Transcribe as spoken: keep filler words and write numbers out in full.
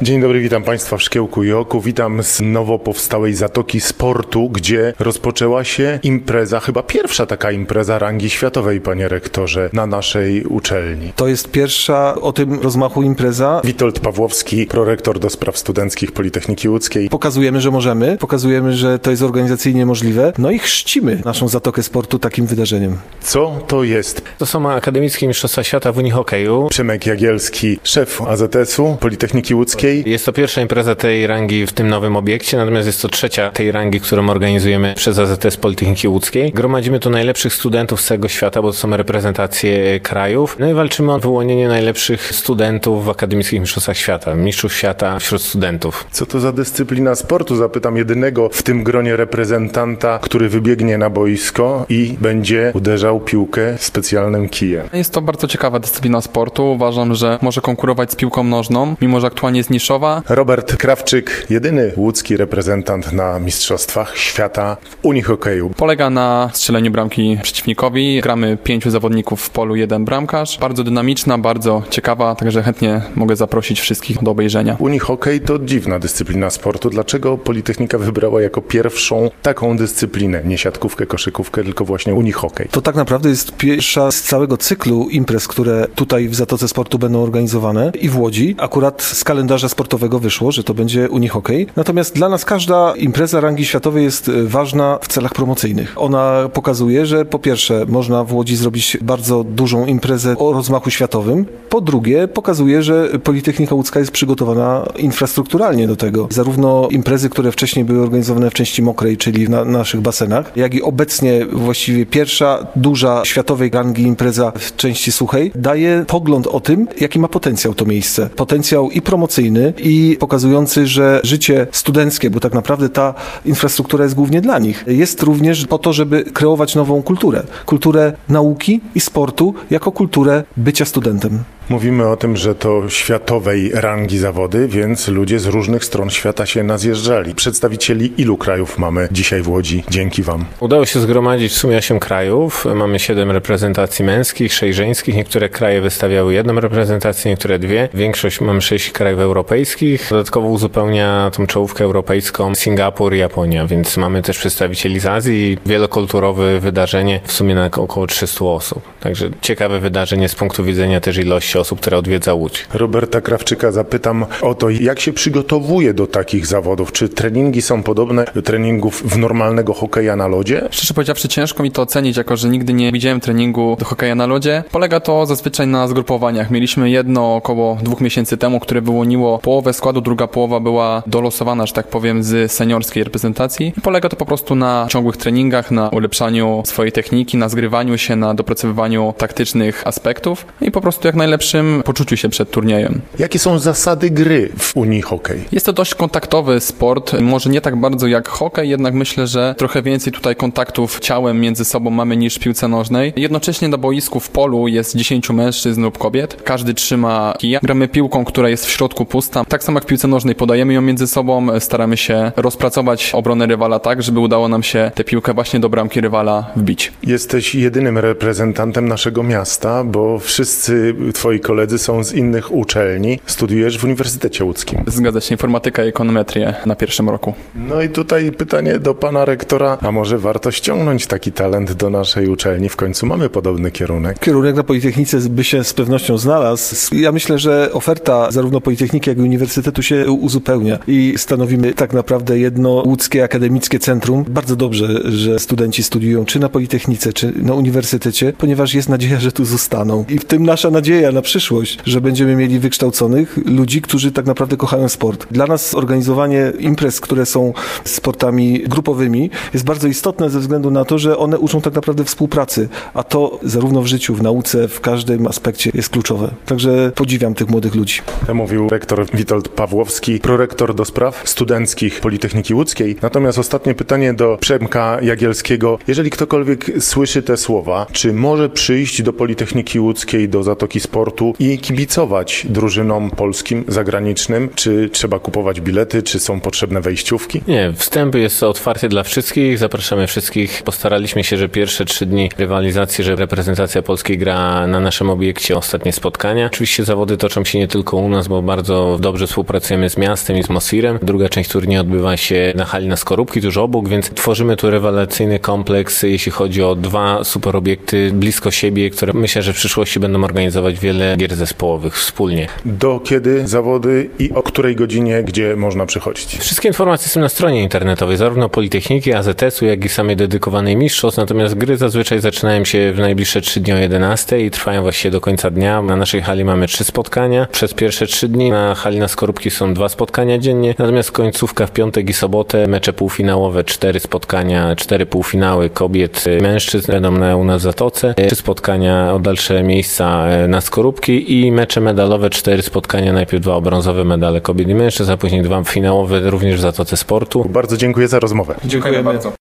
Dzień dobry, witam Państwa w Szkiełku i Oku. Witam z nowo powstałej Zatoki Sportu, gdzie rozpoczęła się impreza, chyba pierwsza taka impreza rangi światowej, panie rektorze, na naszej uczelni. To jest pierwsza o tym rozmachu impreza. Witold Pawłowski, prorektor do spraw studenckich Politechniki Łódzkiej. Pokazujemy, że możemy, pokazujemy, że to jest organizacyjnie możliwe, no i chrzcimy naszą Zatokę Sportu takim wydarzeniem. Co to jest? To są akademickie mistrzostwa świata w unihokeju. Przemek Jagielski, szef A Z S-u Politechniki Łódzkiej. Jest to pierwsza impreza tej rangi w tym nowym obiekcie, natomiast jest to trzecia tej rangi, którą organizujemy przez A Z S Politechniki Łódzkiej. Gromadzimy tu najlepszych studentów z całego świata, bo to są reprezentacje krajów. No i walczymy o wyłonienie najlepszych studentów w akademickich mistrzostwach świata, mistrzów świata wśród studentów. Co to za dyscyplina sportu? Zapytam jedynego w tym gronie reprezentanta, który wybiegnie na boisko i będzie uderzał piłkę specjalnym kijem. Jest to bardzo ciekawa dyscyplina sportu. Uważam, że może konkurować z piłką nożną, mimo że aktualnie jest niszowa. Robert Krawczyk, jedyny łódzki reprezentant na mistrzostwach świata w unihokeju. Polega na strzeleniu bramki przeciwnikowi. Gramy pięciu zawodników w polu, jeden bramkarz. Bardzo dynamiczna, bardzo ciekawa, także chętnie mogę zaprosić wszystkich do obejrzenia. Unihokej to dziwna dyscyplina sportu. Dlaczego Politechnika wybrała jako pierwszą taką dyscyplinę? Nie siatkówkę, koszykówkę, tylko właśnie unihokej. To tak naprawdę jest pierwsza z całego cyklu imprez, które tutaj w Zatoce Sportu będą organizowane i w Łodzi. Akurat z kalendarza sportowego wyszło, że to będzie unihokej. Natomiast dla nas każda impreza rangi światowej jest ważna w celach promocyjnych. Ona pokazuje, że po pierwsze można w Łodzi zrobić bardzo dużą imprezę o rozmachu światowym. Po drugie pokazuje, że Politechnika Łódzka jest przygotowana infrastrukturalnie do tego. Zarówno imprezy, które wcześniej były organizowane w części mokrej, czyli na naszych basenach, jak i obecnie właściwie pierwsza duża światowej rangi impreza w części suchej daje pogląd o tym, jaki ma potencjał to miejsce. Potencjał i promocyjny, i pokazujący, że życie studenckie, bo tak naprawdę ta infrastruktura jest głównie dla nich, jest również po to, żeby kreować nową kulturę. Kulturę nauki i sportu jako kulturę bycia studentem. Mówimy o tym, że to światowej rangi zawody, więc ludzie z różnych stron świata się nazjeżdżali. Przedstawicieli ilu krajów mamy dzisiaj w Łodzi dzięki wam? Udało się zgromadzić w sumie osiem krajów. Mamy siedem reprezentacji męskich, sześć żeńskich. Niektóre kraje wystawiały jedną reprezentację, niektóre dwie. Większość mamy sześć krajów europejskich. Dodatkowo uzupełnia tą czołówkę europejską Singapur i Japonia, więc mamy też przedstawicieli z Azji. Wielokulturowe wydarzenie, w sumie na około trzystu osób. Także ciekawe wydarzenie z punktu widzenia też ilości osób, które odwiedza Łódź. Roberta Krawczyka zapytam o to, jak się przygotowuje do takich zawodów. Czy treningi są podobne do treningów w normalnego hokeja na lodzie? Szczerze powiedziawszy, ciężko mi to ocenić, jako że nigdy nie widziałem treningu do hokeja na lodzie. Polega to zazwyczaj na zgrupowaniach. Mieliśmy jedno około dwóch miesięcy temu, które wyłoniło połowę składu, druga połowa była dolosowana, że tak powiem, z seniorskiej reprezentacji. I polega to po prostu na ciągłych treningach, na ulepszaniu swojej techniki, na zgrywaniu się, na dopracowywaniu taktycznych aspektów i po prostu jak najlepszym poczuciu się przed turniejem. Jakie są zasady gry w unihokej? Jest to dość kontaktowy sport, może nie tak bardzo jak hokej, jednak myślę, że trochę więcej tutaj kontaktów ciałem między sobą mamy niż w piłce nożnej. Jednocześnie na boisku w polu jest dziesięciu mężczyzn lub kobiet. Każdy trzyma kija. Gramy piłką, która jest w środku pusta. Tak samo jak w piłce nożnej podajemy ją między sobą, staramy się rozpracować obronę rywala tak, żeby udało nam się tę piłkę właśnie do bramki rywala wbić. Jesteś jedynym reprezentantem naszego miasta, bo wszyscy twoi koledzy są z innych uczelni. Studiujesz w Uniwersytecie Łódzkim. Zgadza się, informatyka i ekonometrię na pierwszym roku. No i tutaj pytanie do pana rektora, a może warto ściągnąć taki talent do naszej uczelni? W końcu mamy podobny kierunek. Kierunek na Politechnice by się z pewnością znalazł. Ja myślę, że oferta zarówno Politechniki, jak i Uniwersytetu się uzupełnia i stanowimy tak naprawdę jedno łódzkie akademickie centrum. Bardzo dobrze, że studenci studiują czy na Politechnice, czy na Uniwersytecie, ponieważ jest nadzieja, że tu zostaną. I w tym nasza nadzieja na przyszłość, że będziemy mieli wykształconych ludzi, którzy tak naprawdę kochają sport. Dla nas organizowanie imprez, które są sportami grupowymi, jest bardzo istotne ze względu na to, że one uczą tak naprawdę współpracy, a to zarówno w życiu, w nauce, w każdym aspekcie jest kluczowe. Także podziwiam tych młodych ludzi. To mówił rektor Witold Pawłowski, prorektor do spraw studenckich Politechniki Łódzkiej. Natomiast ostatnie pytanie do Przemka Jagielskiego. Jeżeli ktokolwiek słyszy te słowa, czy może przyjść do Politechniki Łódzkiej, do Zatoki Sportu sportu i kibicować drużynom polskim, zagranicznym? Czy trzeba kupować bilety, czy są potrzebne wejściówki? Nie, wstęp jest otwarty dla wszystkich, zapraszamy wszystkich. Postaraliśmy się, że pierwsze trzy dni rywalizacji, że reprezentacja Polski gra na naszym obiekcie ostatnie spotkania. Oczywiście zawody toczą się nie tylko u nas, bo bardzo dobrze współpracujemy z miastem i z Mosirem. Druga część turnieju odbywa się na hali na Skorupki, tuż obok, więc tworzymy tu rewelacyjny kompleks, jeśli chodzi o dwa super obiekty blisko siebie, które myślę, że w przyszłości będą organizować wiele gier zespołowych wspólnie. Do kiedy zawody i o której godzinie, gdzie można przychodzić? Wszystkie informacje są na stronie internetowej, zarówno Politechniki, A Z S-u, jak i samej dedykowanej mistrzostw, natomiast gry zazwyczaj zaczynają się w najbliższe trzy dni o jedenastej i trwają właściwie do końca dnia. Na naszej hali mamy trzy spotkania. Przez pierwsze trzy dni na hali na Skorupki są dwa spotkania dziennie, natomiast końcówka w piątek i sobotę, mecze półfinałowe, cztery spotkania, cztery półfinały kobiet, mężczyzn będą na, u nas w Zatoce, trzy spotkania o dalsze miejsca na Skorupki i mecze medalowe, cztery spotkania, najpierw dwa brązowe medale kobiet i mężczyzn, a później dwa finałowe również w Zatoce Sportu. Bardzo dziękuję za rozmowę. Dziękujemy bardzo.